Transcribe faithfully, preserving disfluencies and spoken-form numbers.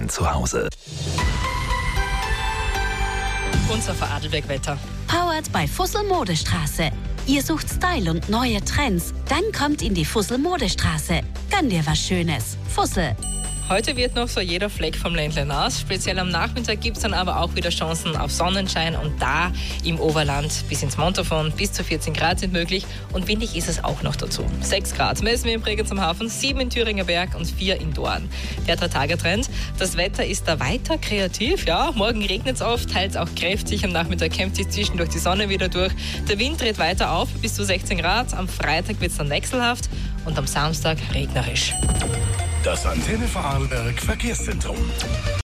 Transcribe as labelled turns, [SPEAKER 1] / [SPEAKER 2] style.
[SPEAKER 1] Ihnen zu Hause.
[SPEAKER 2] Unser Vorarlberg-Wetter.
[SPEAKER 3] Powered bei Fussel Modestraße. Ihr sucht Style und neue Trends? Dann kommt in die Fussel Modestraße. Gönn dir was Schönes. Fussel.
[SPEAKER 2] Heute wird noch so jeder Fleck vom Ländle nass. Speziell am Nachmittag gibt es dann aber auch wieder Chancen auf Sonnenschein. Und da im Oberland bis ins Montafon bis zu vierzehn Grad sind möglich. Und windig ist es auch noch dazu. sechs Grad messen wir in Bregenz am Hafen, sieben in Thüringer Berg und vier in Dorn. Der Drei-Tage-Trend. Das Wetter ist da weiter kreativ. Ja, morgen regnet es oft, teils auch kräftig. Am Nachmittag kämpft sich zwischendurch die Sonne wieder durch. Der Wind dreht weiter auf bis zu sechzehn Grad. Am Freitag wird es dann wechselhaft und am Samstag regnerisch.
[SPEAKER 1] Das Antenne Vorarlberg Verkehrszentrum.